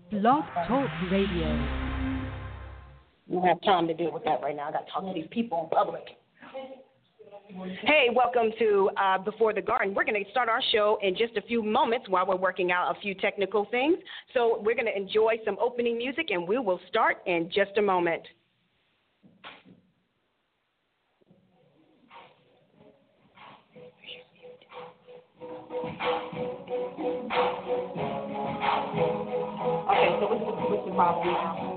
Blog Talk Radio. We don't have time to deal with that right now. I got to talk to these people in public. Hey, welcome to Before the Garden. We're going to start our show in just a few moments while we're working out a few technical things. So we're going to enjoy some opening music, and we will start in just a moment. Okay, so what's the problem now?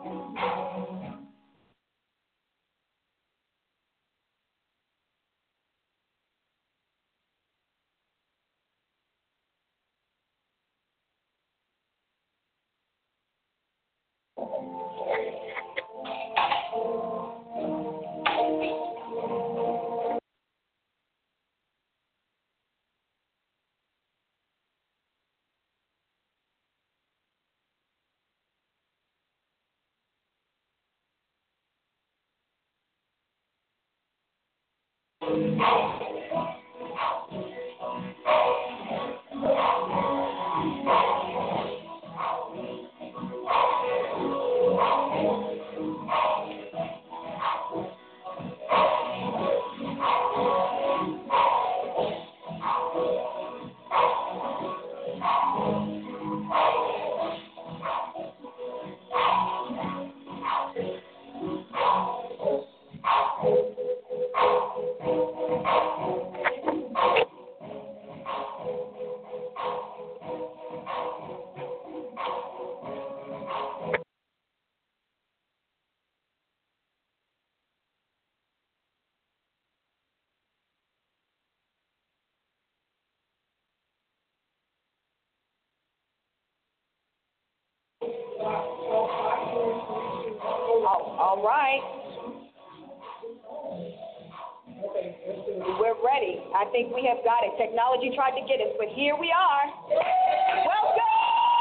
All right. We're ready. I think we have got it. Technology tried to get us, but here we are. Welcome!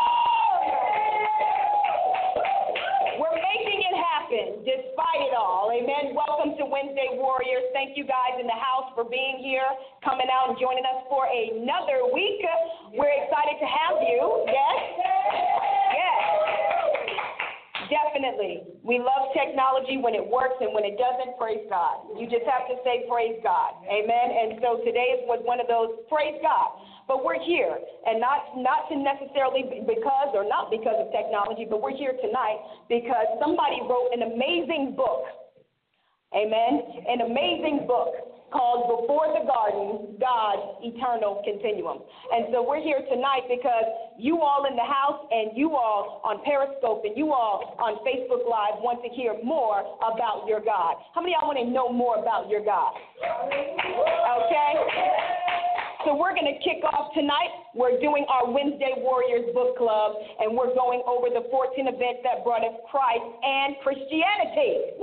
We're making it happen despite it all. Amen. Welcome to Wednesday Warriors. Thank you guys in the house for being here, coming out and joining us for another week. We're excited to have you. Yes? Yes. Definitely. We love technology when it works, and when it doesn't, praise God. You just have to say praise God. Amen. And so today was one of those praise God. But we're here, and not to necessarily because or not because of technology, but we're here tonight because somebody wrote an amazing book. Amen. An amazing book called Before the Garden, God's Eternal Continuum. And so we're here tonight because you all in the house and you all on Periscope and you all on Facebook Live want to hear more about your God. How many of y'all want to know more about your God? Okay? So we're going to kick off tonight. We're doing our Wednesday Warriors Book Club, and we're going over the 14 events that brought us Christ and Christianity.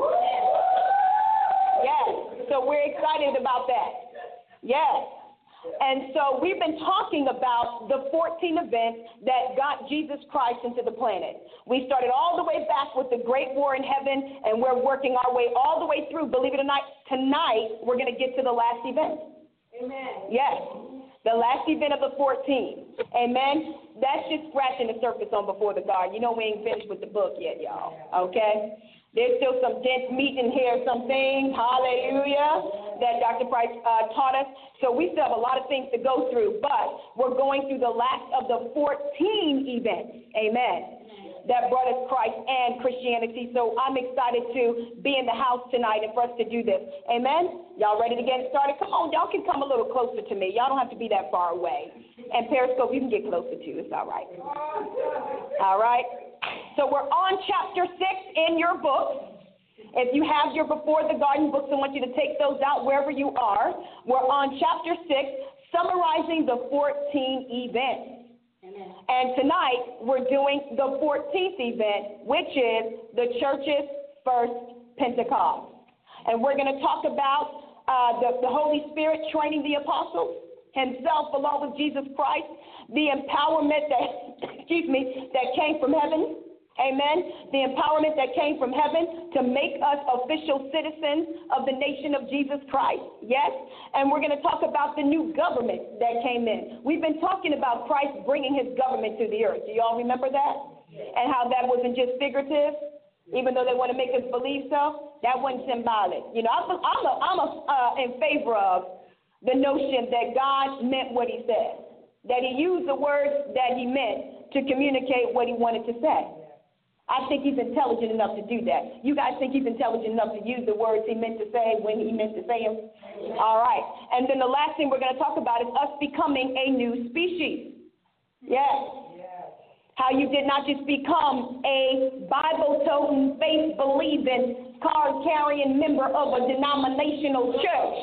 Yes, so we're excited about that. Yes. And so we've been talking about the 14 events that got Jesus Christ into the planet. We started all the way back with the Great War in Heaven, and we're working our way all the way through. Believe it or not, tonight we're going to get to the last event. Amen. Yes, the last event of the 14. Amen. That's just scratching the surface on Before the Garden. You know we ain't finished with the book yet, y'all. Okay? There's still some dense meat in here, some things, hallelujah, that Dr. Price taught us. So we still have a lot of things to go through, but we're going through the last of the 14 events, amen, that brought us Christ and Christianity. So I'm excited to be in the house tonight and for us to do this, amen. Y'all ready to get started? Come on, y'all can come a little closer to me. Y'all don't have to be that far away. And Periscope, you can get closer too. It's all right. All right. So we're on chapter 6 in your book. If you have your Before the Garden books, I want you to take those out wherever you are. We're on chapter 6, summarizing the 14 events. Amen. And tonight we're doing the 14th event, which is the church's first Pentecost. And we're going to talk about the Holy Spirit training the apostles himself along with Jesus Christ, the empowerment that, that came from heaven, Amen. The empowerment that came from heaven to make us official citizens of the nation of Jesus Christ. Yes. And we're going to talk about the new government that came in. We've been talking about Christ bringing his government to the earth. Do y'all remember that? And how that wasn't just figurative, even though they want to make us believe so. That wasn't symbolic. You know, I'm in favor of the notion that God meant what he said, that he used the words that he meant to communicate what he wanted to say. I think he's intelligent enough to do that. You guys think he's intelligent enough to use the words he meant to say when he meant to say them? All right. And then the last thing we're going to talk about is us becoming a new species. Yes. How you did not just become a Bible-toting, faith-believing, card-carrying member of a denominational church,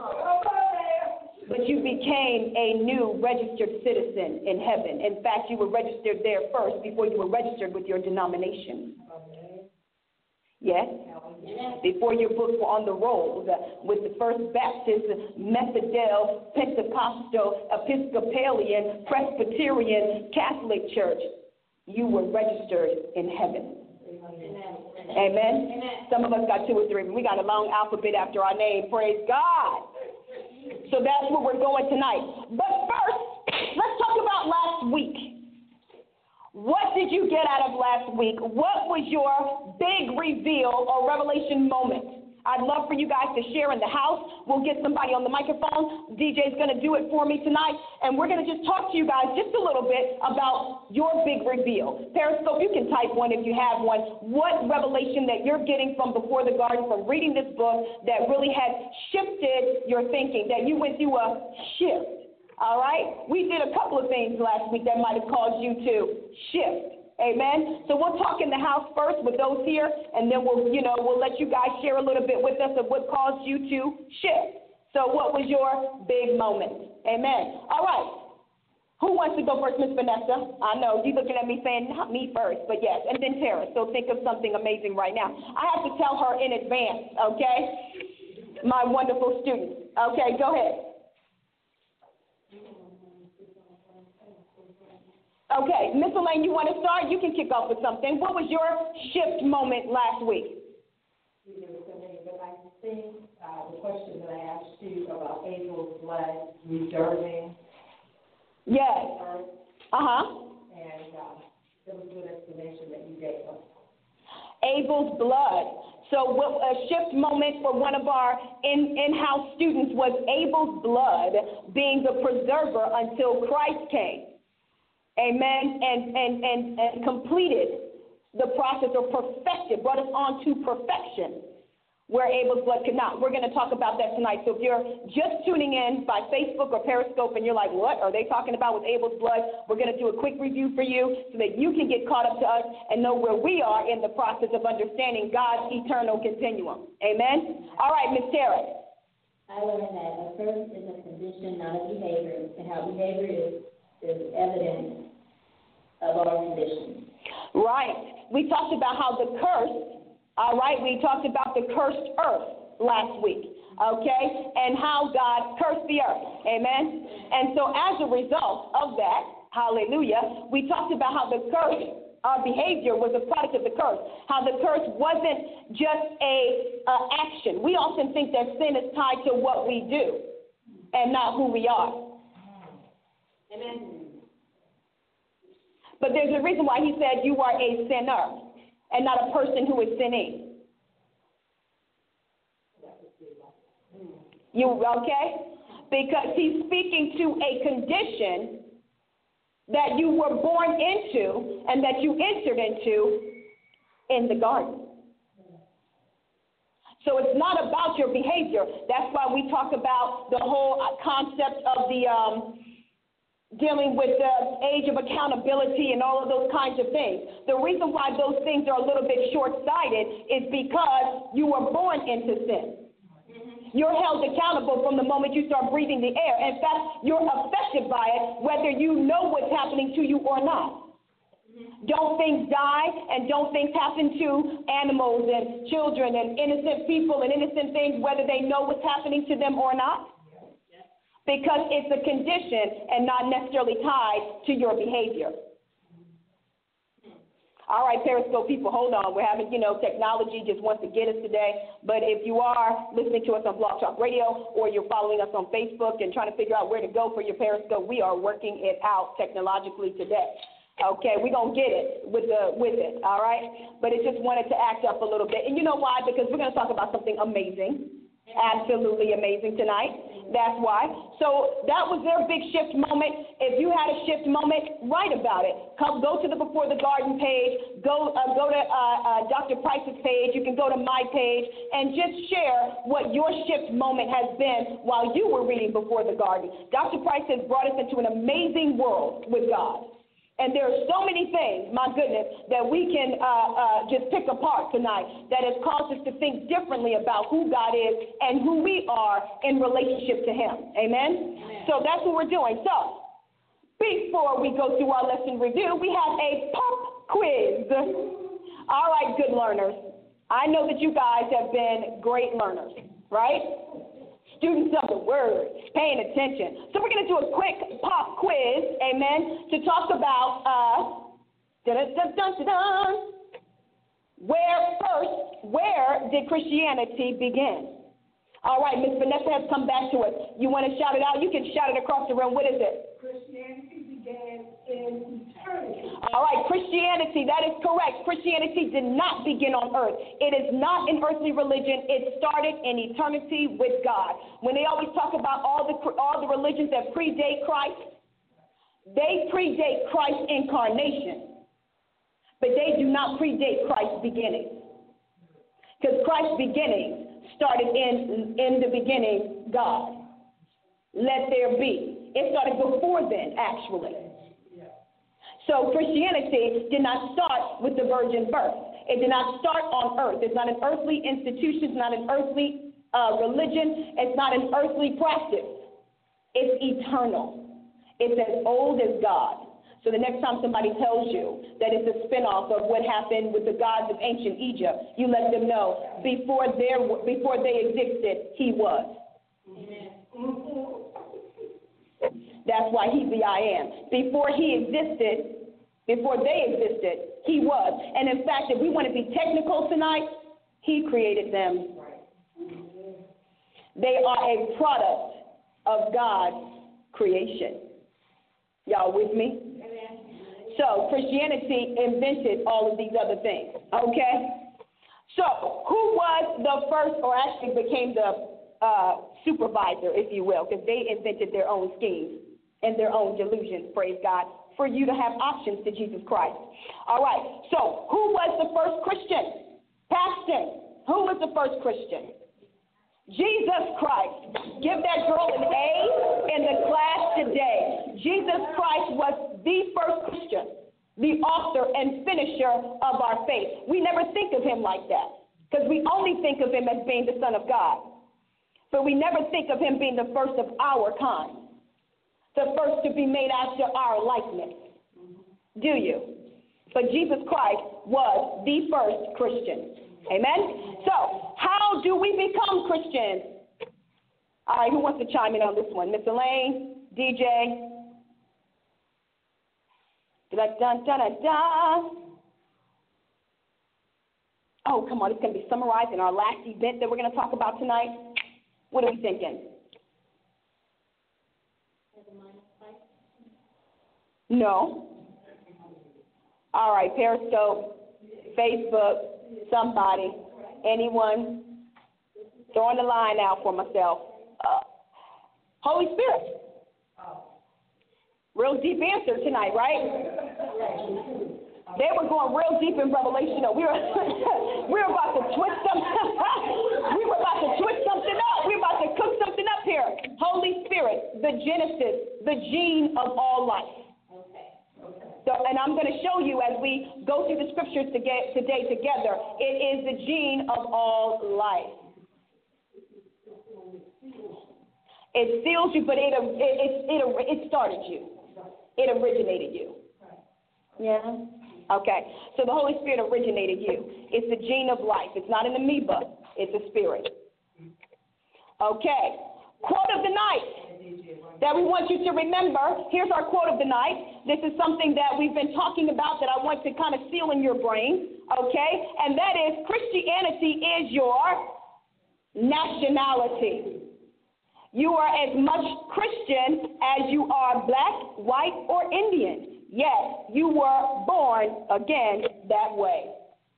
but you became a new registered citizen in heaven. In fact, you were registered there first before you were registered with your denomination. Yes? Before your books were on the rolls with the First Baptist, Methodist, Pentecostal, Episcopalian, Presbyterian, Catholic Church, you were registered in heaven. Amen? Some of us got 2 or 3. We got a long alphabet after our name. Praise God. So that's where we're going tonight. But first, let's talk about last week. What did you get out of last week? What was your big reveal or revelation moment? I'd love for you guys to share in the house. We'll get somebody on the microphone. DJ's going to do it for me tonight. And we're going to just talk to you guys just a little bit about your big reveal. Periscope, you can type one if you have one. What revelation that you're getting from Before the Garden, from reading this book, that really has shifted your thinking, that you went through a shift. All right? We did a couple of things last week that might have caused you to shift. Amen. So we'll talk in the house first with those here, and then we'll let you guys share a little bit with us of what caused you to shift. So what was your big moment? Amen. All right. Who wants to go first, Miss Vanessa? I know you're looking at me saying not me first, but yes, and then Tara. So think of something amazing right now. I have to tell her in advance, okay? My wonderful student. Okay, go ahead. Okay, Miss Elaine, you want to start? You can kick off with something. What was your shift moment last week? But I think the question that I asked you about Abel's blood reserving. Yes. And it was a good explanation that you gave us. Abel's blood. So what a shift moment for one of our in-house students was Abel's blood being the preserver until Christ came. Amen, and completed the process, or perfected, brought us on to perfection, where Abel's blood could not. We're going to talk about that tonight. So if you're just tuning in by Facebook or Periscope and you're like, what are they talking about with Abel's blood? We're going to do a quick review for you so that you can get caught up to us and know where we are in the process of understanding God's eternal continuum. Amen? All right, Ms. Tara. I learned that a curse is a condition, not a behavior, and how behavior is evidence of our condition. Right. We talked about how the curse, all right, we talked about the cursed earth last week, okay, and how God cursed the earth, amen? And so as a result of that, hallelujah, we talked about how the curse, our behavior was a product of the curse, how the curse wasn't just a action. We often think that sin is tied to what we do and not who we are. Amen. But there's a reason why he said you are a sinner and not a person who is sinning. You okay? Because he's speaking to a condition that you were born into and that you entered into in the garden. So it's not about your behavior. That's why we talk about the whole concept of the dealing with the age of accountability and all of those kinds of things. The reason why those things are a little bit short-sighted is because you were born into sin. You're held accountable from the moment you start breathing the air. In fact, you're affected by it whether you know what's happening to you or not. Don't things die and don't things happen to animals and children and innocent people and innocent things whether they know what's happening to them or not? Because it's a condition and not necessarily tied to your behavior. All right, Periscope people, hold on. We're having, technology just wants to get us today. But if you are listening to us on Blog Talk Radio or you're following us on Facebook and trying to figure out where to go for your Periscope, we are working it out technologically today. Okay, we're going to get it with it, all right? But it just wanted to act up a little bit. And you know why? Because we're going to talk about something amazing. Absolutely amazing tonight. That's why. So that was their big shift moment. If you had a shift moment, write about it. Go to the Before the Garden page. Go to Dr. Price's page. You can go to my page and just share what your shift moment has been while you were reading Before the Garden. Dr. Price has brought us into an amazing world with God. And there are so many things, my goodness, that we can just pick apart tonight that has caused us to think differently about who God is and who we are in relationship to Him. Amen? So that's what we're doing. So before we go through our lesson review, we have a pop quiz. All right, good learners. I know that you guys have been great learners, right? Students of the Word, paying attention. So we're going to do a quick pop quiz, amen, to talk about, where did Christianity begin? All right, Miss Vanessa has come back to us. You want to shout it out? You can shout it across the room. What is it? Christianity began in eternity. All right, Christianity, that is correct. Christianity did not begin on earth. It is not an earthly religion. It started in eternity with God. When they always talk about all the religions that predate Christ, they predate Christ's incarnation, but they do not predate Christ's beginning. Because Christ's beginning started in the beginning, God. Let there be. It started before then, actually. So Christianity did not start with the virgin birth. It did not start on earth. It's not an earthly institution. It's not an earthly religion. It's not an earthly practice. It's eternal. It's as old as God. So the next time somebody tells you that it's a spinoff of what happened with the gods of ancient Egypt, you let them know before they existed, He was. That's why He's the I am. Before they existed, He was. And in fact, if we want to be technical tonight, He created them. They are a product of God's creation. Y'all with me? So Christianity invented all of these other things, okay? So who was the first, or actually became the supervisor, if you will, because they invented their own schemes and their own delusions, praise God, for you to have options to Jesus Christ. All right, so who was the first Christian? Pastor, who was the first Christian? Jesus Christ. Give that girl an A in the class today. Jesus Christ was the first Christian, the author and finisher of our faith. We never think of Him like that because we only think of Him as being the Son of God. But we never think of Him being the first of our kind, the first to be made after our likeness. Do you? But Jesus Christ was the first Christian. Amen? So, how do we become Christians? All right, who wants to chime in on this one? Miss Elaine, DJ? Oh, come on, it's going to be summarized in our last event that we're going to talk about tonight. What are we thinking? No. All right, Periscope, Facebook, somebody, anyone, throwing the line out for myself. Holy Spirit. Real deep answer tonight, right? They were going real deep in Revelation. We were about to twist something. We were about to twist something up. We were about to cook something up here. Holy Spirit, the genesis, the gene of all life. So, and I'm going to show you as we go through the scriptures today together. It is the gene of all life. It seals you, but it started you. It originated you. Yeah. Okay. So the Holy Spirit originated you. It's the gene of life. It's not an amoeba. It's a spirit. Okay. Quote of the night that we want you to remember. Here's our quote of the night. This is something that we've been talking about that I want to kind of seal in your brain, okay? And that is Christianity is your nationality. You are as much Christian as you are black, white, or Indian. Yes, you were born again that way.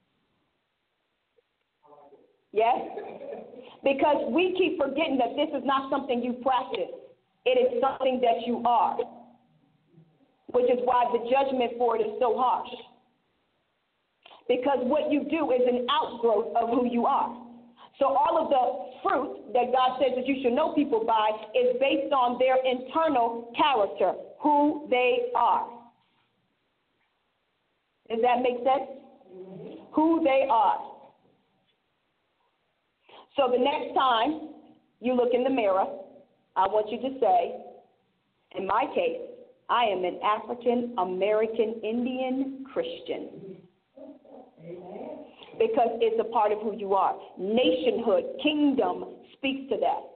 Yes? Because we keep forgetting that this is not something you practice. It is something that you are, which is why the judgment for it is so harsh. Because what you do is an outgrowth of who you are. So all of the fruit that God says that you should know people by is based on their internal character, who they are. Does that make sense? Mm-hmm. Who they are. So the next time you look in the mirror, I want you to say, in my case, I am an African American Indian Christian. Amen. Because it's a part of who you are. Nationhood, kingdom speaks to that.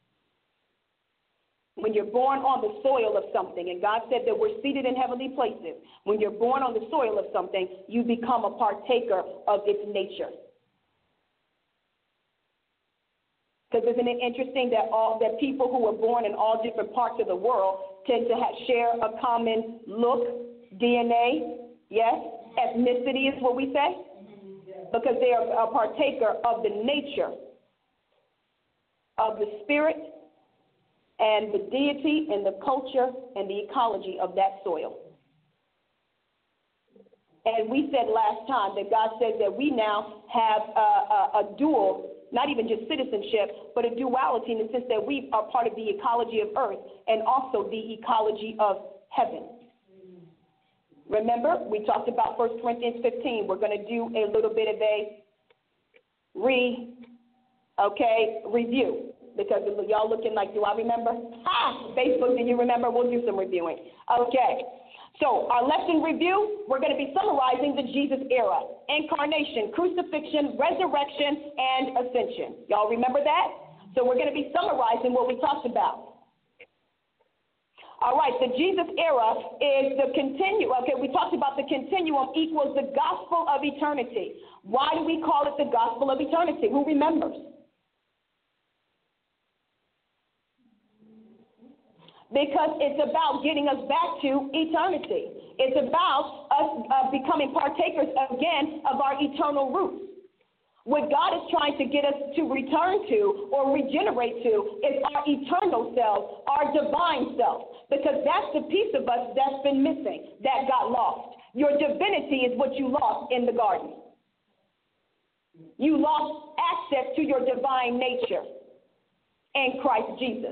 When you're born on the soil of something, and God said that we're seated in heavenly places, when you're born on the soil of something, you become a partaker of its nature. Because isn't it interesting that people who are born in all different parts of the world tend to share a common look, DNA, yes? Ethnicity is what we say? Because they are a partaker of the nature of the spirit and the deity and the culture and the ecology of that soil. And we said last time that God said that we now have a dual, not even just citizenship, but a duality in the sense that we are part of the ecology of earth and also the ecology of heaven. Remember, we talked about 1 Corinthians 15. We're going to do a little bit of a review. Because y'all looking like, do I remember? Facebook, do you remember? We'll do some reviewing. Okay. So our lesson review, we're going to be summarizing the Jesus era. Incarnation, crucifixion, resurrection, and ascension. Y'all remember that? So we're going to be summarizing what we talked about. All right, the Jesus era is the continuum. Okay, we talked about the continuum equals the gospel of eternity. Why do we call it the gospel of eternity? Who remembers? Because it's about getting us back to eternity. It's about us becoming partakers again of our eternal roots. What God is trying to get us to return to or regenerate to is our eternal self, our divine self, because that's the piece of us that's been missing, that got lost. Your divinity is what you lost in the garden. You lost access to your divine nature in Christ Jesus.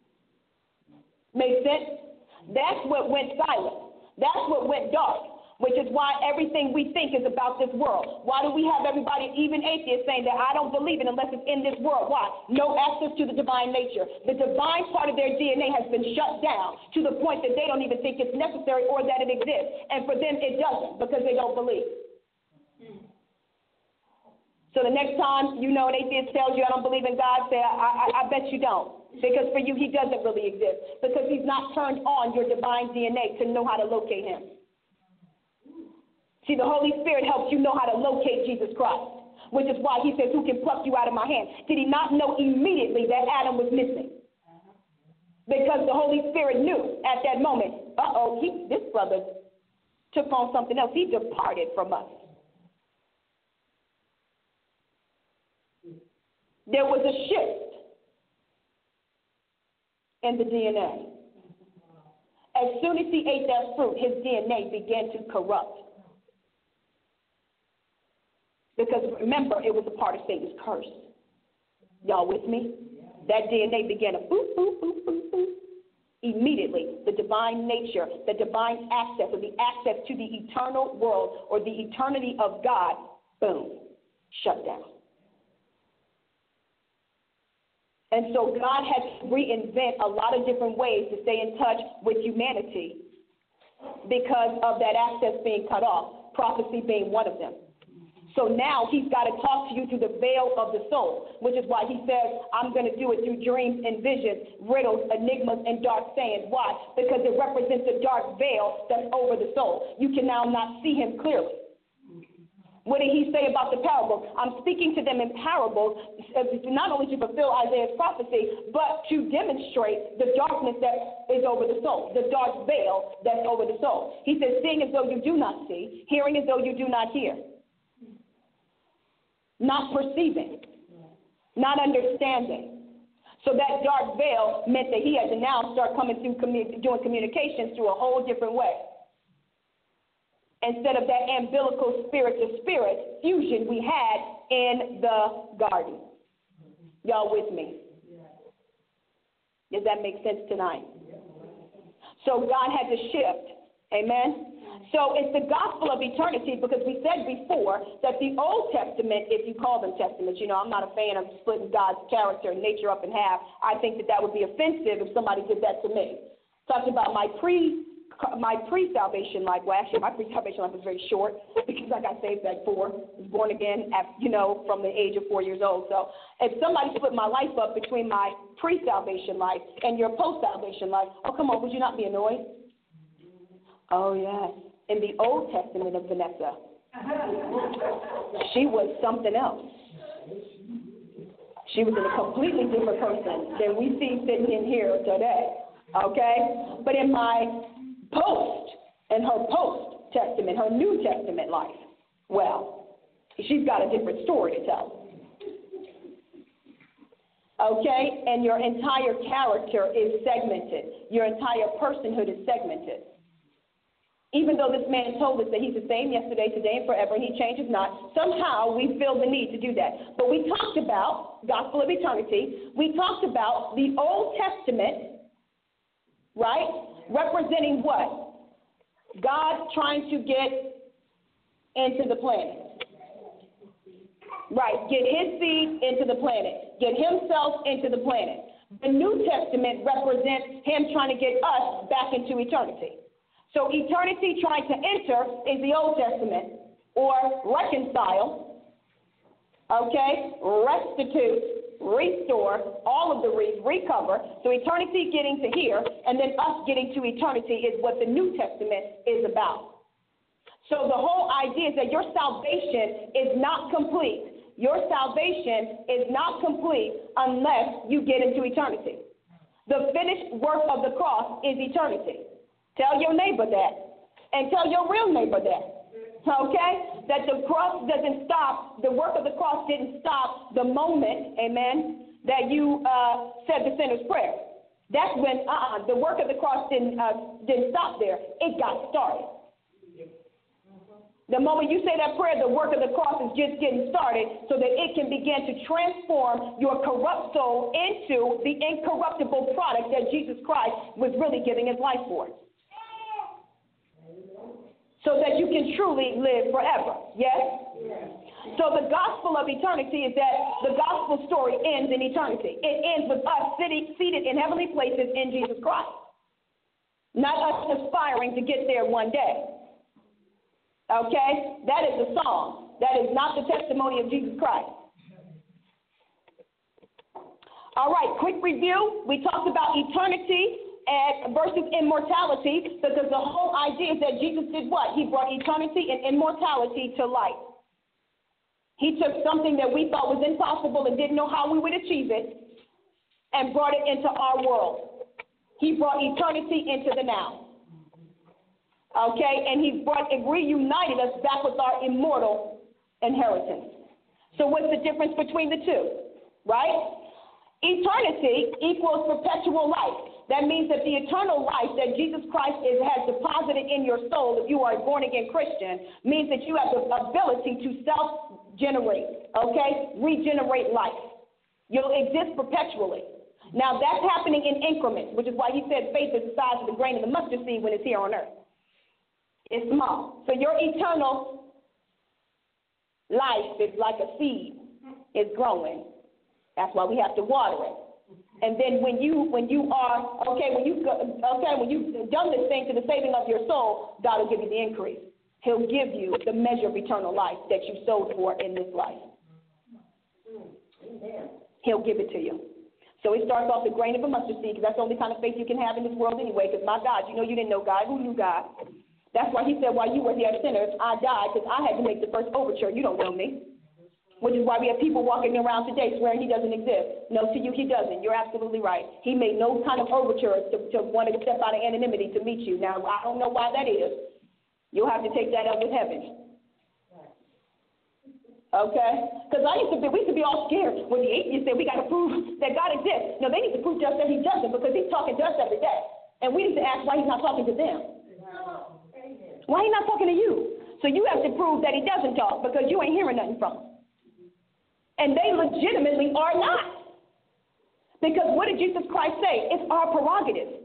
Make sense? That's what went silent. That's what went dark. Which is why everything we think is about this world. Why do we have everybody, even atheists, saying that I don't believe it unless it's in this world? Why? No access to the divine nature. The divine part of their DNA has been shut down to the point that they don't even think it's necessary or that it exists. And for them, it doesn't because they don't believe. So the next time, an atheist tells you I don't believe in God, say, I bet you don't. Because for you, he doesn't really exist. Because he's not turned on your divine DNA to know how to locate him. See, the Holy Spirit helps you know how to locate Jesus Christ, which is why he says, who can pluck you out of my hand? Did he not know immediately that Adam was missing? Because the Holy Spirit knew at that moment, this brother took on something else. He departed from us. There was a shift in the DNA. As soon as he ate that fruit, his DNA began to corrupt. Because remember, it was a part of Satan's curse. Y'all with me? That DNA began to boop, boop, boop, boop, boop. Immediately, the divine nature, the divine access, or the access to the eternal world or the eternity of God, boom, shut down. And so God had to reinvent a lot of different ways to stay in touch with humanity because of that access being cut off, prophecy being one of them. So now he's got to talk to you through the veil of the soul, which is why he says, I'm going to do it through dreams and visions, riddles, enigmas, and dark sayings. Why? Because it represents a dark veil that's over the soul. You can now not see him clearly. What did he say about the parables? I'm speaking to them in parables, not only to fulfill Isaiah's prophecy, but to demonstrate the darkness that is over the soul, the dark veil that's over the soul. He says, seeing as though you do not see, hearing as though you do not hear. Not perceiving, not understanding. So that dark veil meant that he had to now start coming through doing communications through a whole different way. Instead of that umbilical spirit-to-spirit fusion we had in the garden. Y'all with me? Does that make sense tonight? So God had to shift. Amen? So it's the gospel of eternity, because we said before that the Old Testament, if you call them testaments, I'm not a fan of splitting God's character and nature up in half. I think that would be offensive if somebody did that to me. Talked about my pre-salvation life. Well, actually, my pre-salvation life was very short because I got saved at 4. I was born again at, from the age of 4 years old. So if somebody split my life up between my pre-salvation life and your post-salvation life, oh, come on, would you not be annoyed? Oh, yes. In the Old Testament of Vanessa, she was something else. She was a completely different person than we see sitting in here today, okay? But in my her post-testament, her New Testament life, well, she's got a different story to tell. Okay? And your entire character is segmented. Your entire personhood is segmented. Even though this man told us that he's the same yesterday, today, and forever, and he changes not, somehow we feel the need to do that. But we talked about gospel of eternity. We talked about the Old Testament, right, representing what? God trying to get into the planet. Right, get his seed into the planet, get himself into the planet. The New Testament represents him trying to get us back into eternity. So eternity trying to enter is the Old Testament, or reconcile, okay, restitute, restore, all of the recover. So eternity getting to here, and then us getting to eternity is what the New Testament is about. So the whole idea is that your salvation is not complete. Your salvation is not complete unless you get into eternity. The finished work of the cross is eternity. Tell your neighbor that, and tell your real neighbor that, okay? That the cross doesn't stop, the work of the cross didn't stop the moment, amen, that you said the sinner's prayer. That's when the work of the cross didn't stop there. It got started. The moment you say that prayer, the work of the cross is just getting started so that it can begin to transform your corrupt soul into the incorruptible product that Jesus Christ was really giving his life for. So that you can truly live forever. Yes? So the gospel of eternity is that the gospel story ends in eternity. It ends with us seated in heavenly places in Jesus Christ. Not us aspiring to get there one day. Okay? That is the song. That is not the testimony of Jesus Christ. All right, quick review. We talked about eternity versus immortality, because the whole idea is that Jesus did what? He brought eternity and immortality to light. He took something that we thought was impossible and didn't know how we would achieve it and brought it into our world. He brought eternity into the now. Okay? And he reunited us back with our immortal inheritance. So what's the difference between the two? Right? Eternity equals perpetual life. That means that the eternal life that Jesus Christ has deposited in your soul, if you are a born-again Christian, means that you have the ability to self-generate, okay, regenerate life. You'll exist perpetually. Now, that's happening in increments, which is why he said faith is the size of the grain of the mustard seed when it's here on earth. It's small. So your eternal life is like a seed. It's growing. That's why we have to water it. And then when you've done this thing to the saving of your soul, God will give you the increase. He'll give you the measure of eternal life that you sold for in this life. He'll give it to you. So it starts off the grain of a mustard seed, because that's the only kind of faith you can have in this world anyway, because my God, you know you didn't know God. Who knew God? That's why he said, while you were here sinners, I died, because I had to make the first overture. You don't know me. Which is why we have people walking around today swearing he doesn't exist. No, to you, he doesn't. You're absolutely right. He made no kind of overture to want to step out of anonymity to meet you. Now, I don't know why that is. You'll have to take that up with heaven. Okay? Because we used to be all scared when the atheists said we got to prove that God exists. No, they need to prove to us that he doesn't, because he's talking to us every day. And we need to ask why he's not talking to them. Why he's not talking to you? So you have to prove that he doesn't talk, because you ain't hearing nothing from him. And they legitimately are not. Because what did Jesus Christ say? It's our prerogative.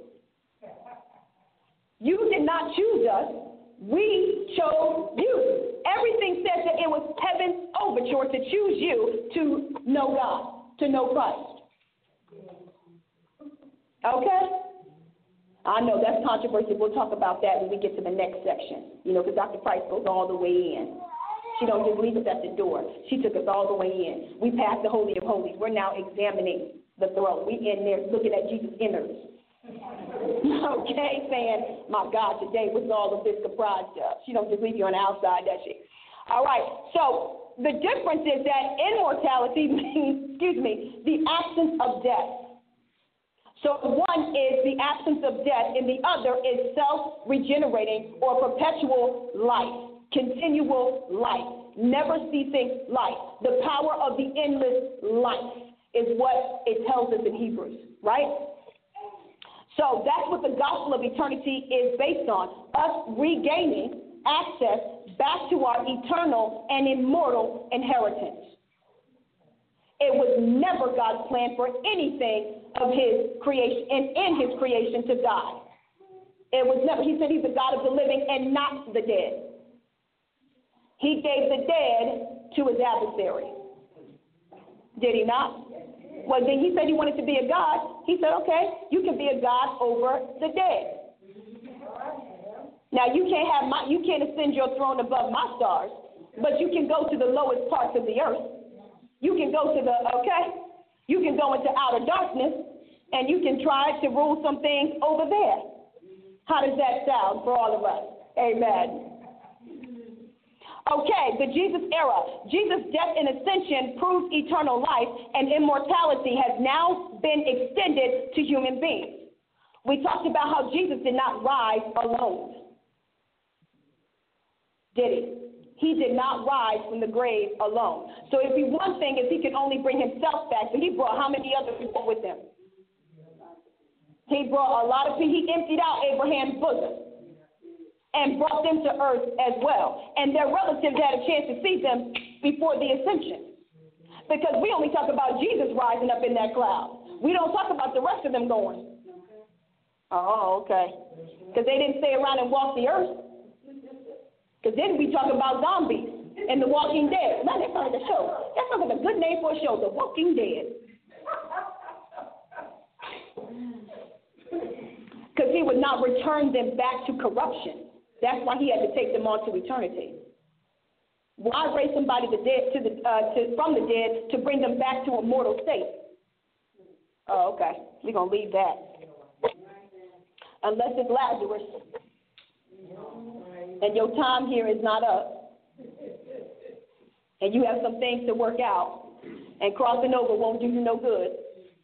You did not choose us. We chose you. Everything says that it was heaven's overture to choose you to know God, to know Christ. Okay? I know that's controversial. We'll talk about that when we get to the next section. You know, because Dr. Price goes all the way in. She don't just leave us at the door. She took us all the way in. We passed the Holy of Holies. We're now examining the throne. We in there looking at Jesus' innards. Okay, saying, my God, today what's all of this comprised of? She don't just leave you on the outside, does she? All right, so the difference is that immortality means, the absence of death. So one is the absence of death, and the other is self-regenerating or perpetual life. Continual life, never ceasing life. The power of the endless life is what it tells us in Hebrews, right? So that's what the gospel of eternity is based on, us regaining access back to our eternal and immortal inheritance. It was never God's plan for anything of his creation and in his creation to die. It was never. He said he's the God of the living and not the dead. He gave the dead to his adversary. Did he not? Well, then he said he wanted to be a God. He said, okay, you can be a God over the dead. Now, you can't ascend your throne above my stars, but you can go to the lowest parts of the earth. You can go to you can go into outer darkness, and you can try to rule some things over there. How does that sound for all of us? Amen. Okay, the Jesus era. Jesus' death and ascension proves eternal life, and immortality has now been extended to human beings. We talked about how Jesus did not rise alone. Did he? He did not rise from the grave alone. So it'd be one thing if he could only bring himself back, but he brought how many other people with him? He brought a lot of people. He emptied out Abraham's bosom and brought them to earth as well. And their relatives had a chance to see them before the ascension. Because we only talk about Jesus rising up in that cloud. We don't talk about the rest of them going. Oh, okay. Because they didn't stay around and walk the earth. Because then we talk about zombies and the Walking Dead. Man, that sounds like a show. That sounds like a good name for a show, The Walking Dead. Because he would not return them back to corruption. That's why he had to take them on to eternity. Why raise somebody from the dead to bring them back to a mortal state? Oh, okay. We're going to leave that. Unless it's Lazarus. And your time here is not up. And you have some things to work out. And crossing over won't do you no good.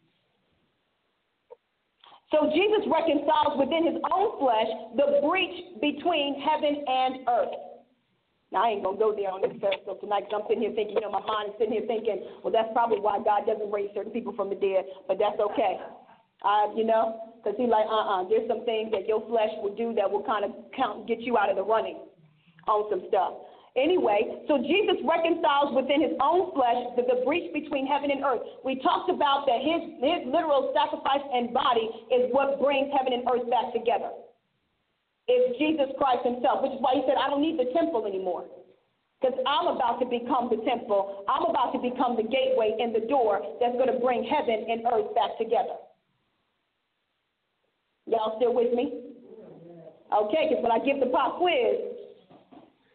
So Jesus reconciles within his own flesh the breach between heaven and earth. Now, I ain't going to go there on this episode tonight, because I'm sitting here thinking, my mind is sitting here thinking, well, that's probably why God doesn't raise certain people from the dead, but that's okay. Because he's like, there's some things that your flesh will do that will kind of get you out of the running on some stuff. Anyway, so Jesus reconciles within his own flesh the breach between heaven and earth. We talked about that his literal sacrifice and body is what brings heaven and earth back together. It's Jesus Christ himself, which is why he said, I don't need the temple anymore. Because I'm about to become the temple. I'm about to become the gateway and the door that's going to bring heaven and earth back together. Y'all still with me? Okay, because when I give the pop quiz,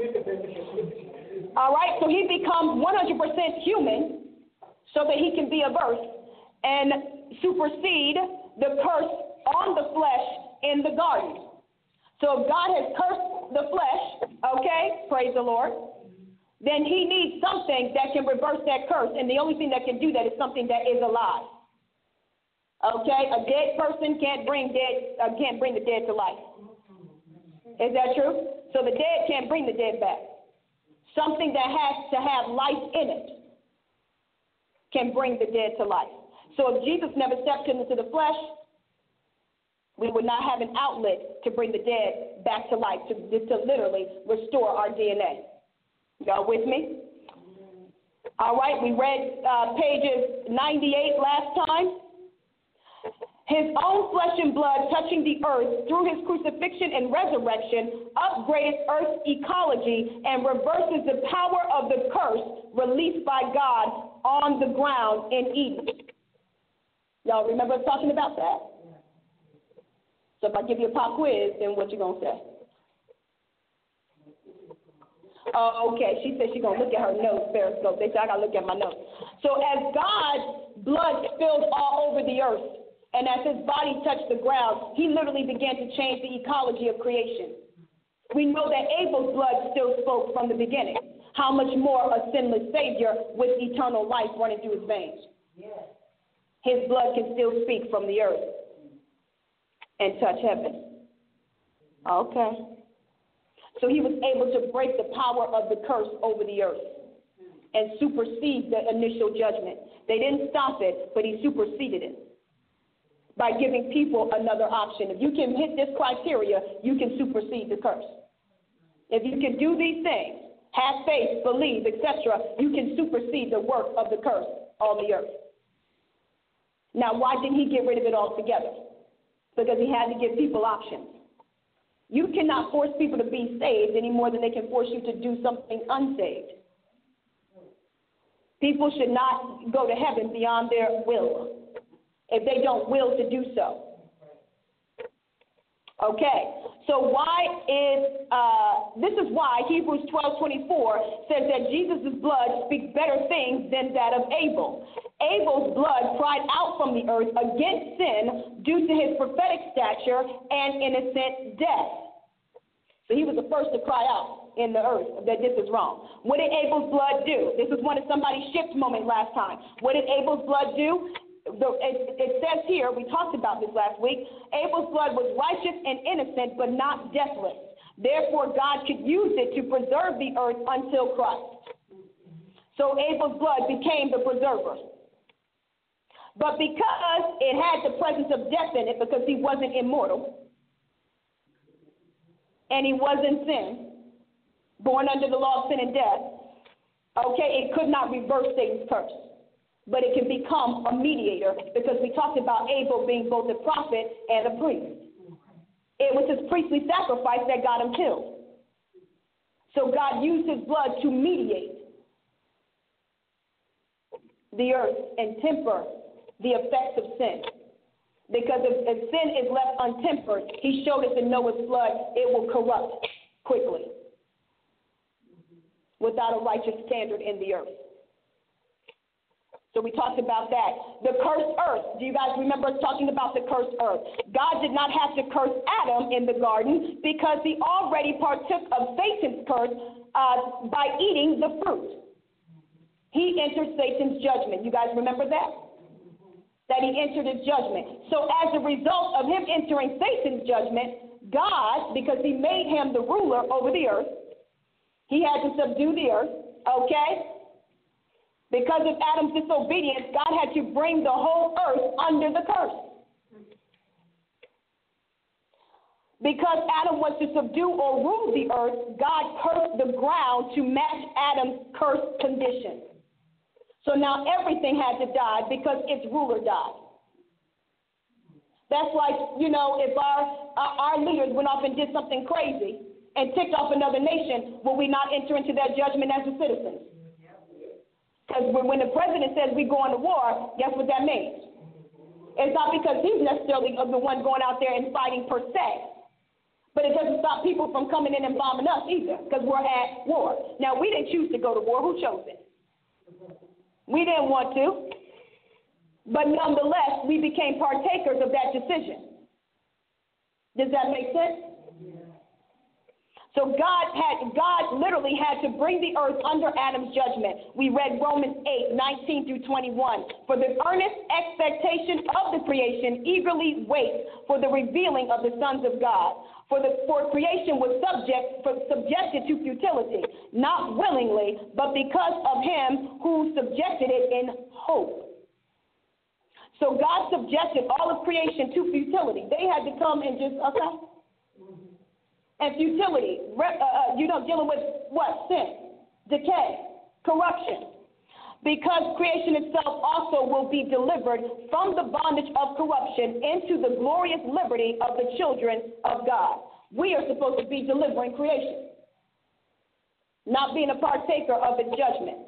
All right, so he becomes 100% human so that he can be of earth and supersede the curse on the flesh in the garden. So if God has cursed the flesh, okay, praise the Lord, then he needs something that can reverse that curse, and the only thing that can do that is something that is alive. Okay, a dead person can't bring the dead to life. Is that true? So the dead can't bring the dead back. Something that has to have life in it can bring the dead to life. So if Jesus never stepped into the flesh, we would not have an outlet to bring the dead back to life, to literally restore our DNA. Y'all with me? All right, we read pages 98 last time. His own flesh and blood touching the earth through his crucifixion and resurrection upgrades Earth's ecology and reverses the power of the curse released by God on the ground in Eden. Y'all remember us talking about that? So if I give you a pop quiz, then what you going to say? Oh, okay. She said she's going to look at her notes, Periscope. They said I got to look at my notes. So as God's blood spilled all over the earth, and as his body touched the ground, he literally began to change the ecology of creation. We know that Abel's blood still spoke from the beginning. How much more a sinless Savior with eternal life running through his veins? Yes. His blood can still speak from the earth and touch heaven. Okay. So he was able to break the power of the curse over the earth and supersede the initial judgment. They didn't stop it, but he superseded it by giving people another option. If you can hit this criteria, you can supersede the curse. If you can do these things, have faith, believe, etc., you can supersede the work of the curse on the earth. Now, why didn't he get rid of it altogether? Because he had to give people options. You cannot force people to be saved any more than they can force you to do something unsaved. People should not go to heaven beyond their will if they don't will to do so. Okay, so this is why Hebrews 12:24 says that Jesus' blood speaks better things than that of Abel. Abel's blood cried out from the earth against sin due to his prophetic stature and innocent death. So he was the first to cry out in the earth that this is wrong. What did Abel's blood do? This is one of somebody's shift moment last time. What did Abel's blood do? It says here, we talked about this last week, Abel's blood was righteous and innocent, but not deathless. Therefore, God could use it to preserve the earth until Christ. So Abel's blood became the preserver. But because it had the presence of death in it, because he wasn't immortal, and he was in sin, born under the law of sin and death, okay, it could not reverse Satan's curse. But it can become a mediator, because we talked about Abel being both a prophet and a priest. It was his priestly sacrifice that got him killed. So God used his blood to mediate the earth and temper the effects of sin. Because if sin is left untempered, he showed us in Noah's flood, it will corrupt quickly without a righteous standard in the earth. So we talked about that. The cursed earth. Do you guys remember us talking about the cursed earth? God did not have to curse Adam in the garden because he already partook of Satan's curse by eating the fruit. He entered Satan's judgment. You guys remember that? That he entered his judgment. So as a result of him entering Satan's judgment, God, because he made him the ruler over the earth, he had to subdue the earth, okay? Because of Adam's disobedience, God had to bring the whole earth under the curse. Because Adam was to subdue or rule the earth, God cursed the ground to match Adam's cursed condition. So now everything had to die because its ruler died. That's like, if our leaders went off and did something crazy and ticked off another nation, will we not enter into that judgment as a citizen? Because when the president says we going to war, guess what that means? It's not because he's necessarily the one going out there and fighting per se, But it doesn't stop people from coming in and bombing us either, because we're at war. Now, we didn't choose to go to war. Who chose it? We didn't want to. But nonetheless, we became partakers of that decision. Does that make sense? So God literally had to bring the earth under Adam's judgment. We read Romans 8:19 through 21. For the earnest expectation of the creation eagerly waits for the revealing of the sons of God. For creation was subjected to futility, not willingly, but because of him who subjected it in hope. So God subjected all of creation to futility. They had to come and just, And futility, dealing with what? Sin, decay, corruption. Because creation itself also will be delivered from the bondage of corruption into the glorious liberty of the children of God. We are supposed to be delivering creation, not being a partaker of its judgment.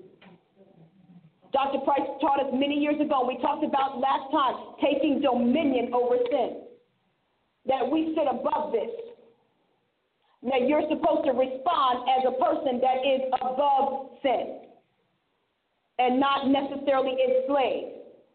Dr. Price taught us many years ago, we talked about last time, taking dominion over sin, that we sit above this. Now, you're supposed to respond as a person that is above sin and not necessarily enslaved.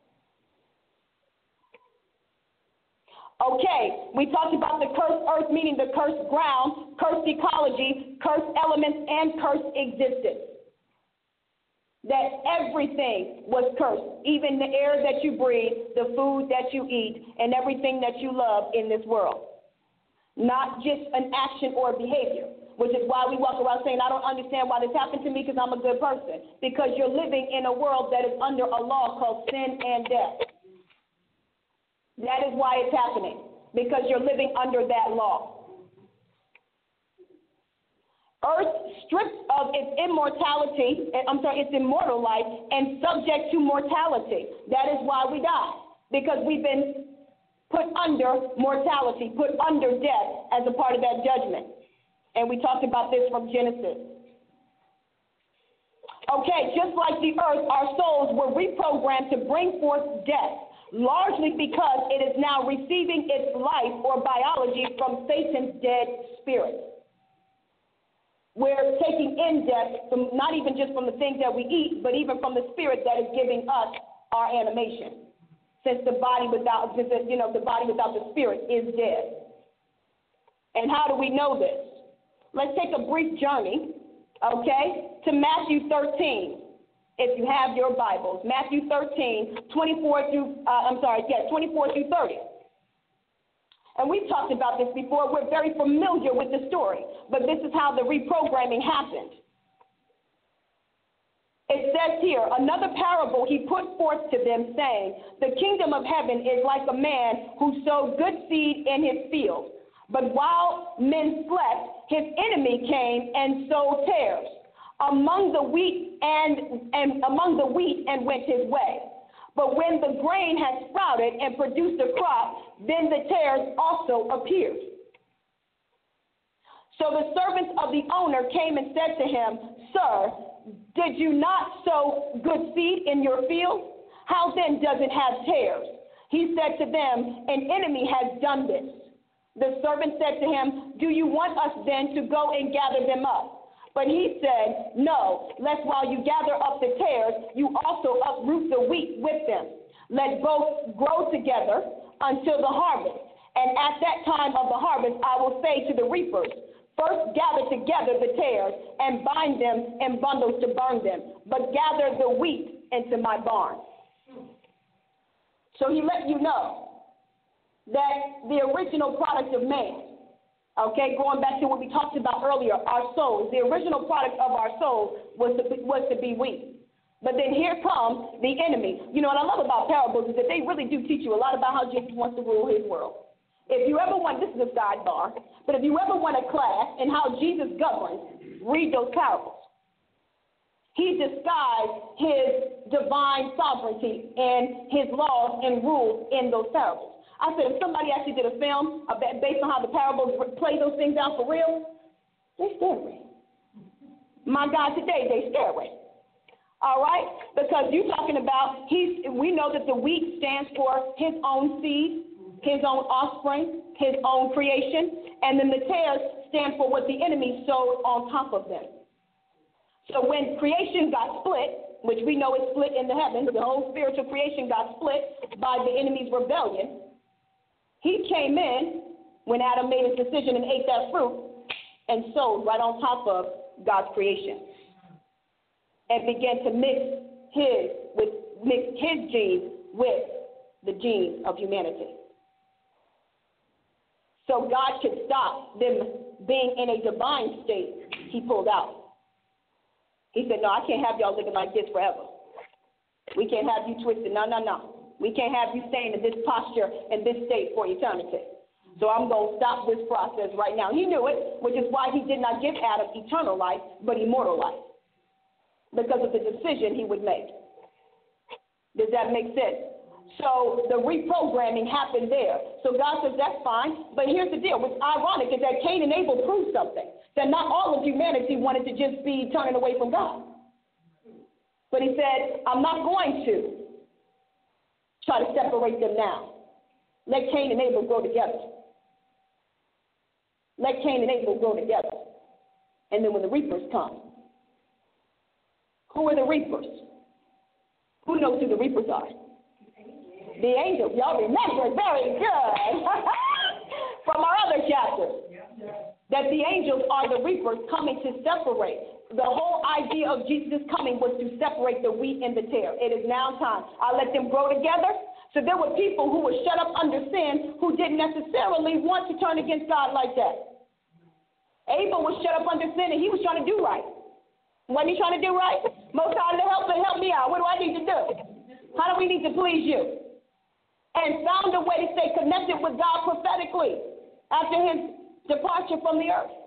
Okay, we talked about the cursed earth, meaning the cursed ground, cursed ecology, cursed elements, and cursed existence. That everything was cursed, even the air that you breathe, the food that you eat, and everything that you love in this world. Not just an action or a behavior, which is why we walk around saying, I don't understand why this happened to me because I'm a good person. Because you're living in a world that is under a law called sin and death. That is why it's happening, because you're living under that law. Earth stripped of its its immortal life and subject to mortality. That is why we die, because we've been put under mortality, put under death as a part of that judgment. And we talked about this from Genesis. Okay, just like the earth, our souls were reprogrammed to bring forth death, largely because it is now receiving its life or biology from Satan's dead spirit. We're taking in death, from, not even just from the things that we eat, but even from the spirit that is giving us our animation. Since the body without the spirit is dead. And how do we know this? Let's take a brief journey, to Matthew 13. If you have your Bibles, Matthew 13, 24 through 30. And we've talked about this before. We're very familiar with the story, but this is how the reprogramming happened. It says here, another parable he put forth to them, saying, the kingdom of heaven is like a man who sowed good seed in his field. But while men slept, his enemy came and sowed tares among the wheat and went his way. But when the grain had sprouted and produced a crop, then the tares also appeared. So the servants of the owner came and said to him, Sir, did you not sow good seed in your field? How then does it have tares? He said to them, an enemy has done this. The servant said to him, do you want us then to go and gather them up? But he said, no, lest while you gather up the tares, you also uproot the wheat with them. Let both grow together until the harvest. And at that time of the harvest, I will say to the reapers, first gather together the tares and bind them in bundles to burn them, but gather the wheat into my barn. So he let you know that the original product of man, going back to what we talked about earlier, our souls, the original product of our souls was to be wheat. But then here comes the enemy. You know what I love about parables is that they really do teach you a lot about how Jesus wants to rule his world. If you ever want, this is a sidebar, but if you ever want a class in how Jesus governs, read those parables. He disguised his divine sovereignty and his laws and rules in those parables. I said, if somebody actually did a film based on how the parables play those things out for real, they're scary. My God, today they're scary. All right? Because you're talking about, we know that the wheat stands for his own seed. his own offspring, his own creation, and then the tares stand for what the enemy sowed on top of them. So when creation got split, which we know is split in the heavens, the whole spiritual creation got split by the enemy's rebellion, he came in when Adam made his decision and ate that fruit and sowed right on top of God's creation and began to mix his genes with the genes of humanity. So God could stop them being in a divine state. He pulled out. He said, no, I can't have y'all living like this forever. We can't have you twisted. No. We can't have you staying in this posture and this state for eternity. So I'm going to stop this process right now. He knew it, which is why he did not give Adam eternal life, but immortal life, because of the decision he would make. Does that make sense? So the reprogramming happened there. So God says, that's fine. But here's the deal. What's ironic is that Cain and Abel proved something, that not all of humanity wanted to just be turning away from God. But he said, I'm not going to try to separate them now. Let Cain and Abel grow together. Let Cain and Abel grow together. And then when the reapers come, who are the reapers? Who knows who the reapers are? The angels. Y'all remember it very good from our other chapters. That the angels are the reapers coming to separate. The whole idea of Jesus coming was to separate the wheat and the tare. It is now time. I'll let them grow together. So there were people who were shut up under sin who didn't necessarily want to turn against God like that. Abel was shut up under sin and he was trying to do right. Wasn't he trying to do right? Most High, help me out. What do I need to do? How do we need to please you? And found a way to stay connected with God prophetically after his departure from the earth.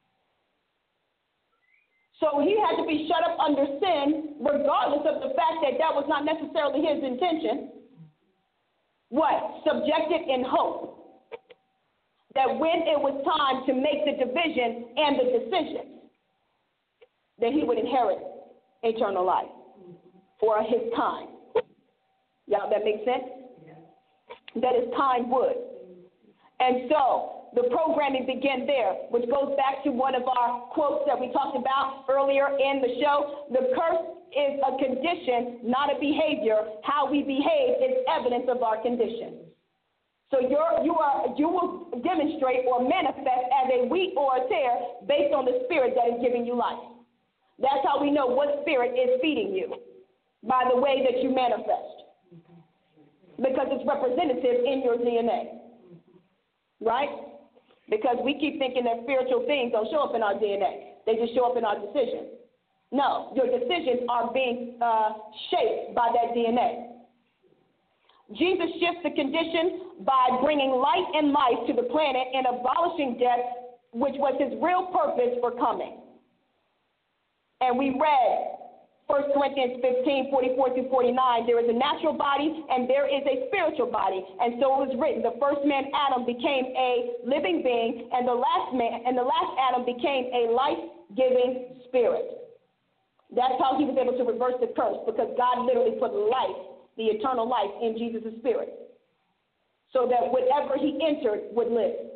So he had to be shut up under sin, regardless of the fact that that was not necessarily his intention. What? Subjected in hope that when it was time to make the division and the decision, that he would inherit eternal life for his kind. Y'all, that makes sense? That his kind would. And so the programming began there, which goes back to one of our quotes that we talked about earlier in the show. The curse is a condition, not a behavior. How we behave is evidence of our condition. So you will demonstrate or manifest as a wheat or a tare based on the spirit that is giving you life. That's how we know what spirit is feeding you, by the way that you manifest. Because it's representative in your DNA, right? Because we keep thinking that spiritual things don't show up in our DNA. They just show up in our decisions. No, your decisions are being shaped by that DNA. Jesus shifts the condition by bringing light and life to the planet and abolishing death, which was his real purpose for coming. And we read 1 Corinthians 15, 44 through 49, there is a natural body and there is a spiritual body. And so it was written, the first man, Adam, became a living being, and the last Adam became a life-giving spirit. That's how he was able to reverse the curse, because God literally put life, the eternal life, in Jesus' spirit, so that whatever he entered would live.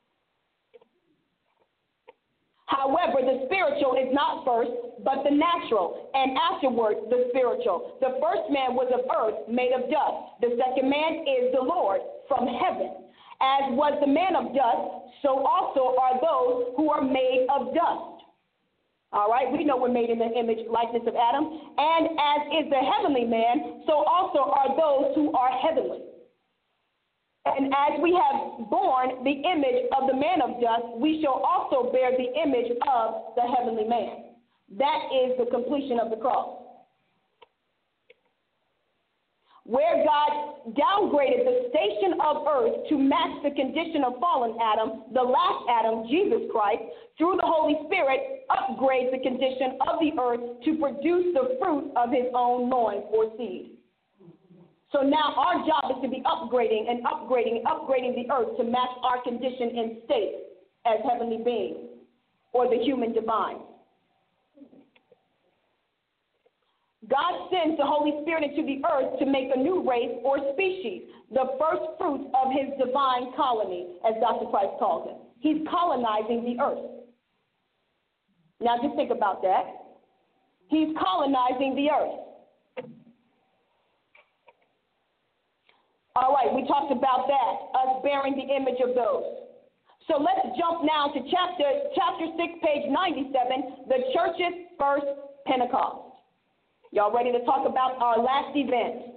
However, the spiritual is not first, but the natural, and afterward the spiritual. The first man was of earth, made of dust. The second man is the Lord from heaven. As was the man of dust, so also are those who are made of dust. All right, we know we're made in the image, likeness of Adam. And as is the heavenly man, so also are those who are heavenly. And as we have borne the image of the man of dust, we shall also bear the image of the heavenly man. That is the completion of the cross. Where God downgraded the station of earth to match the condition of fallen Adam, the last Adam, Jesus Christ, through the Holy Spirit, upgrades the condition of the earth to produce the fruit of his own loins or seed. So now our job is to be upgrading the earth to match our condition and state as heavenly beings or the human divine. God sends the Holy Spirit into the earth to make a new race or species, the first fruits of his divine colony, as Dr. Price calls it. He's colonizing the earth. Now just think about that. He's colonizing the earth. All right, we talked about that, us bearing the image of those. So let's jump now to chapter 6, page 97, the church's first Pentecost. Y'all ready to talk about our last event?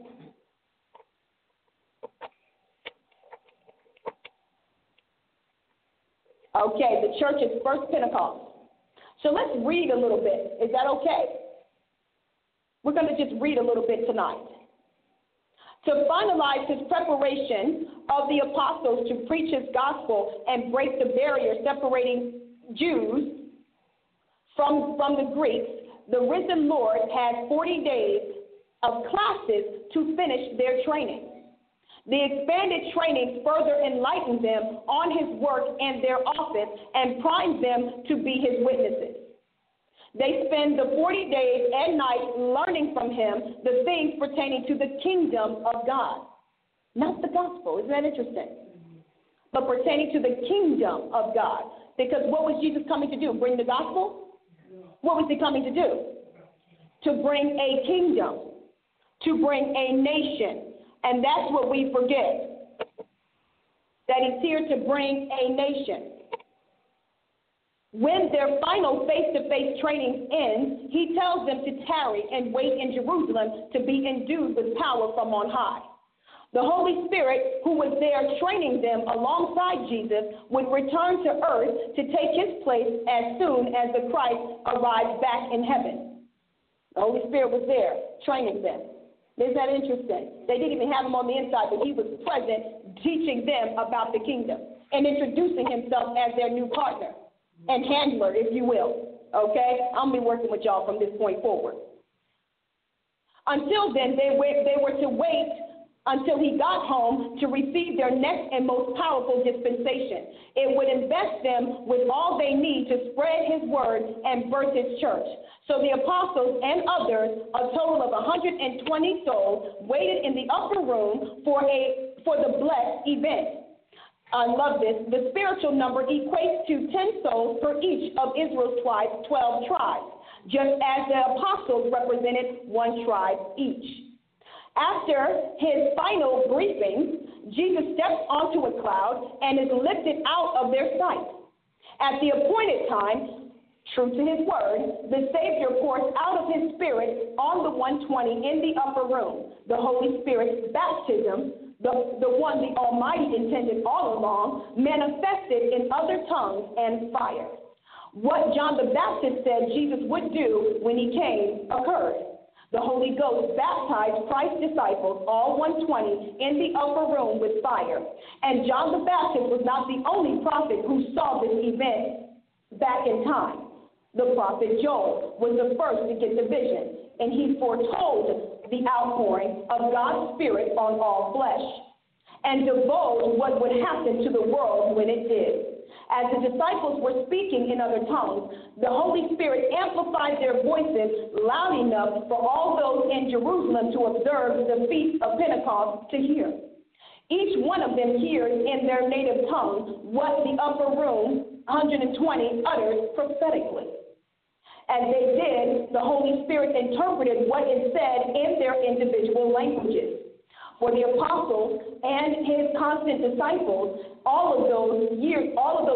Okay, the church's first Pentecost. So let's read a little bit. Is that okay? We're going to just read a little bit tonight. To finalize his preparation of the apostles to preach his gospel and break the barrier separating Jews from the Greeks, the risen Lord had 40 days of classes to finish their training. The expanded training further enlightened them on his work and their office and primed them to be his witnesses. They spend the 40 days and nights learning from him the things pertaining to the kingdom of God. Not the gospel. Isn't that interesting? But pertaining to the kingdom of God. Because what was Jesus coming to do? Bring the gospel? What was he coming to do? To bring a kingdom. To bring a nation. And that's what we forget. That he's here to bring a nation. When their final face-to-face training ends, he tells them to tarry and wait in Jerusalem to be endued with power from on high. The Holy Spirit, who was there training them alongside Jesus, would return to earth to take his place as soon as the Christ arrived back in heaven. The Holy Spirit was there training them. Isn't that interesting? They didn't even have him on the inside, but he was present teaching them about the kingdom and introducing himself as their new partner and handler, if you will. Okay? I'm going to be working with y'all from this point forward. Until then, they were to wait until he got home to receive their next and most powerful dispensation. It would invest them with all they need to spread his word and birth his church. So the apostles and others, a total of 120 souls, waited in the upper room for the blessed event. I love this. The spiritual number equates to 10 souls per each of Israel's 12 tribes, just as the apostles represented one tribe each. After his final briefing, Jesus steps onto a cloud and is lifted out of their sight. At the appointed time, true to his word, the Savior pours out of his Spirit on the 120 in the upper room. The Holy Spirit's baptism, the one the Almighty intended all along, manifested in other tongues and fire. What John the Baptist said Jesus would do when he came occurred. The Holy Ghost baptized Christ's disciples, all 120, in the upper room with fire. And John the Baptist was not the only prophet who saw this event back in time. The prophet Joel was the first to get the vision, and he foretold the outpouring of God's Spirit on all flesh and divulged what would happen to the world when it did. As the disciples were speaking in other tongues, the Holy Spirit amplified their voices loud enough for all those in Jerusalem to observe the feast of Pentecost to hear. Each one of them hears in their native tongue what the upper room, 120, utters prophetically. As they did, the Holy Spirit interpreted what is said in their individual languages. For the apostles and his constant disciples, all of those years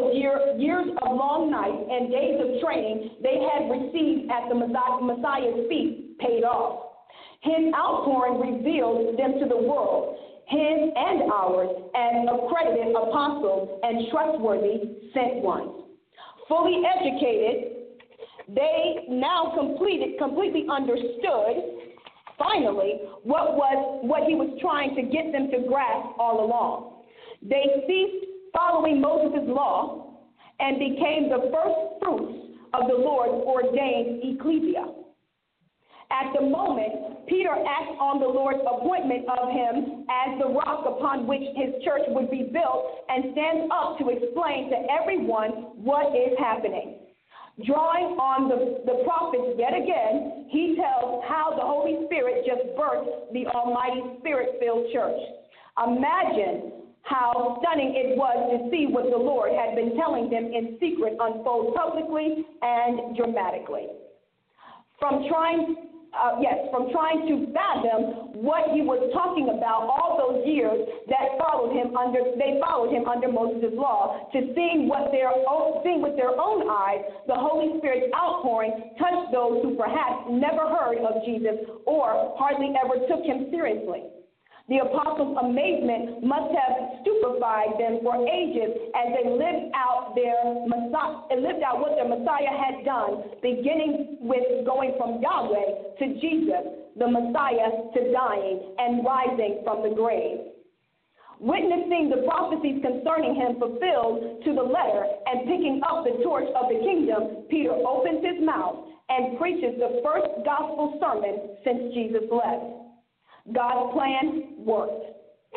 of long nights and days of training they had received at the Messiah's feet paid off. His outpouring revealed them to the world, his and ours, as accredited apostles and trustworthy sent ones. Fully educated, they now completely understood, finally, what he was trying to get them to grasp all along. They ceased following Moses' law and became the first fruits of the Lord's ordained ecclesia. At the moment, Peter acts on the Lord's appointment of him as the rock upon which his church would be built and stands up to explain to everyone what is happening. Drawing on the prophets yet again, he tells how the Holy Spirit just birthed the Almighty Spirit-filled church. Imagine how stunning it was to see what the Lord had been telling them in secret unfold publicly and dramatically. From trying to fathom what he was talking about all those years that they followed him under Moses' law, to seeing with their own eyes the Holy Spirit's outpouring touched those who perhaps never heard of Jesus or hardly ever took him seriously. The apostles' amazement must have stupefied them for ages as they lived out what their Messiah had done, beginning with going from Yahweh to Jesus, the Messiah, to dying and rising from the grave. Witnessing the prophecies concerning him fulfilled to the letter and picking up the torch of the kingdom, Peter opens his mouth and preaches the first gospel sermon since Jesus left. God's plan worked.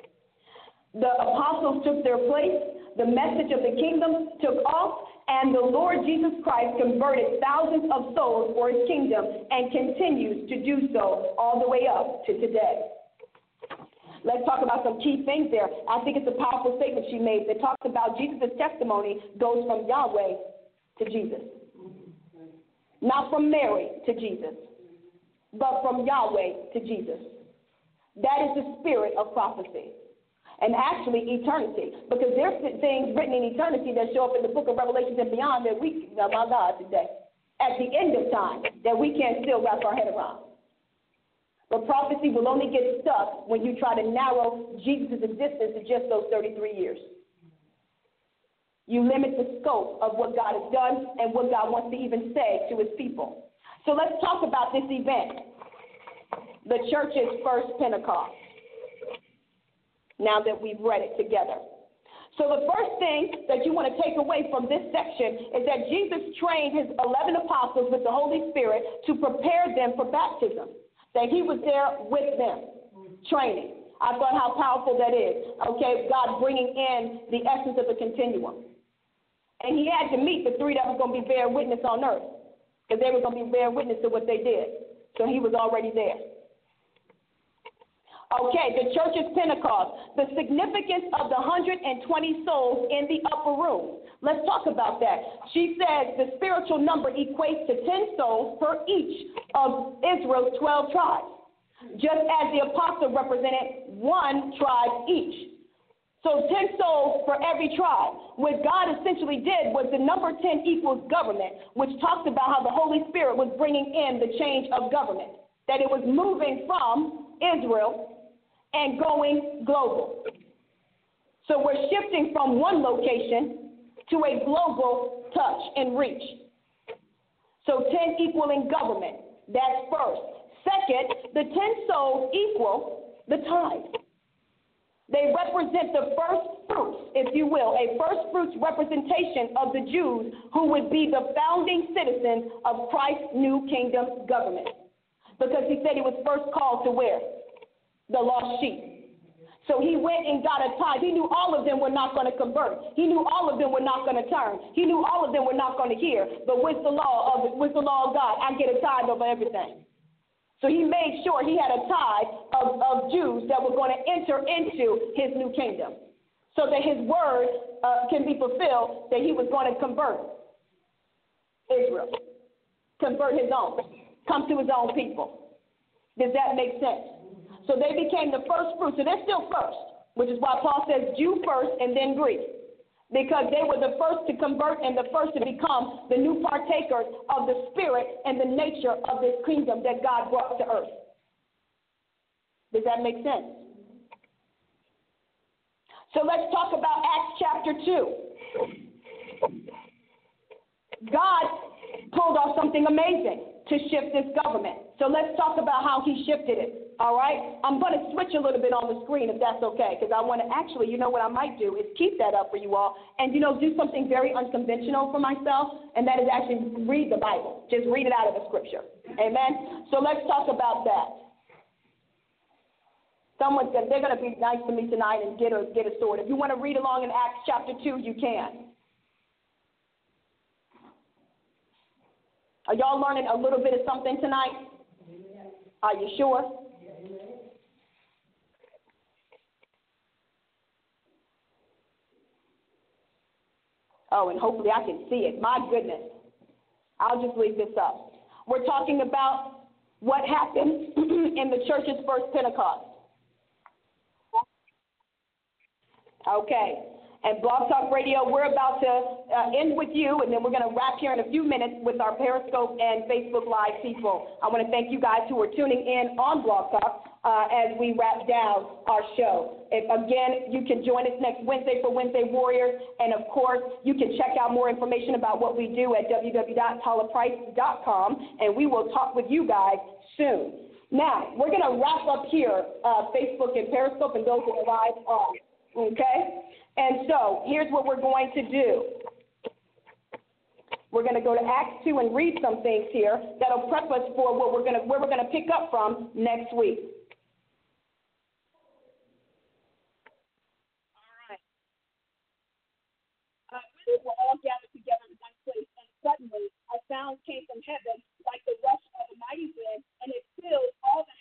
The apostles took their place, the message of the kingdom took off, and the Lord Jesus Christ converted thousands of souls for his kingdom and continues to do so all the way up to today. Let's talk about some key things there. I think it's a powerful statement she made that talks about Jesus' testimony goes from Yahweh to Jesus. Not from Mary to Jesus, but from Yahweh to Jesus. That is the spirit of prophecy. And actually eternity. Because there's things written in eternity that show up in the book of Revelation and beyond that oh my God, today, at the end of time, that we can't still wrap our head around. But prophecy will only get stuck when you try to narrow Jesus' existence to just those 33 years. You limit the scope of what God has done and what God wants to even say to his people. So let's talk about this event. The church's first Pentecost, now that we've read it together. So the first thing that you want to take away from this section is that Jesus trained his 11 apostles with the Holy Spirit to prepare them for baptism, that he was there with them, training. I thought how powerful that is, okay, God bringing in the essence of the continuum. And he had to meet the three that was going to be bear witness on earth, because they were going to be bear witness to what they did. So he was already there. Okay, the church's Pentecost, the significance of the 120 souls in the upper room. Let's talk about that. She says the spiritual number equates to 10 souls per each of Israel's 12 tribes, just as the apostle represented one tribe each. So 10 souls for every tribe. What God essentially did was the number 10 equals government, which talks about how the Holy Spirit was bringing in the change of government, that it was moving from Israel and going global. So we're shifting from one location to a global touch and reach. So 10 equaling government, that's first. Second, the 10 souls equal the tithe. They represent the first fruits, if you will, a first fruits representation of the Jews who would be the founding citizens of Christ's new kingdom government. Because he said he was first called to where? The lost sheep. So he went and got a tithe. He knew all of them were not going to convert. He knew all of them were not going to turn. He knew all of them were not going to hear. But what's the law of God? I get a tithe over everything. So he made sure he had a tithe of Jews that were going to enter into his new kingdom, so that his word can be fulfilled, that he was going to convert Israel, convert his own, come to his own people. Does that make sense? So they became the first fruits. So they're still first, which is why Paul says Jew first and then Greek, because they were the first to convert and the first to become the new partakers of the spirit and the nature of this kingdom that God brought to earth. Does that make sense? So let's talk about Acts chapter 2. God pulled off something amazing to shift this government. So let's talk about how he shifted it. All right? I'm going to switch a little bit on the screen if that's okay, because I want to actually, what I might do is keep that up for you all and, do something very unconventional for myself, and that is actually read the Bible. Just read it out of the scripture. Amen? So let's talk about that. Someone said they're going to be nice to me tonight and get a sword. If you want to read along in Acts chapter 2, you can. Are y'all learning a little bit of something tonight? Are you sure? Oh, and hopefully I can see it. My goodness. I'll just leave this up. We're talking about what happened in the church's first Pentecost. Okay. And Blog Talk Radio, we're about to end with you, and then we're going to wrap here in a few minutes with our Periscope and Facebook Live people. I want to thank you guys who are tuning in on Blog Talk as we wrap down our show. Again, you can join us next Wednesday for Wednesday Warriors, and of course, you can check out more information about what we do at www.talaprice.com, and we will talk with you guys soon. Now, we're going to wrap up here, Facebook and Periscope, and those that are live on. Okay? And so here's what we're going to do. We're going to go to Acts 2 and read some things here that'll prep us for where we're going to pick up from next week. All right. We were all gathered together in one place, and suddenly a sound came from heaven like the rush of a mighty wind, and it filled all the